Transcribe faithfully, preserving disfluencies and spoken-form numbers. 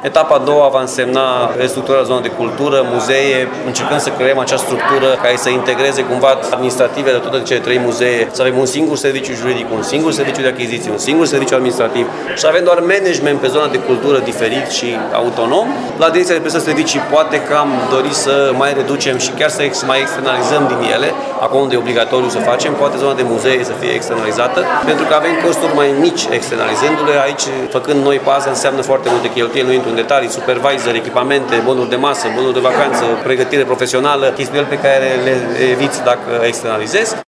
Etapa a doua va însemna restructurarea zonei de cultură, muzee, încercând să creăm acea structură care să integreze cumva administrativele de toate cele trei muzee, să avem un singur serviciu juridic, un singur serviciu de achiziții, un singur serviciu administrativ și avem doar management pe zona de cultură diferit și autonom. La direcția de prestări servicii poate că am dori să mai reducem și chiar să mai externalizăm din ele, acolo unde e obligatoriu să facem, poate zona de muzee să fie externalizată, pentru că avem costuri mai mici externalizându-le. Aici, făcând noi pază, înseamnă foarte multe cheltuieli, nu intru în detalii, supervisor, echipamente, bonuri de masă, bonuri de vacanță, pregătire profesională, chestiuni pe care le eviți dacă externalizezi.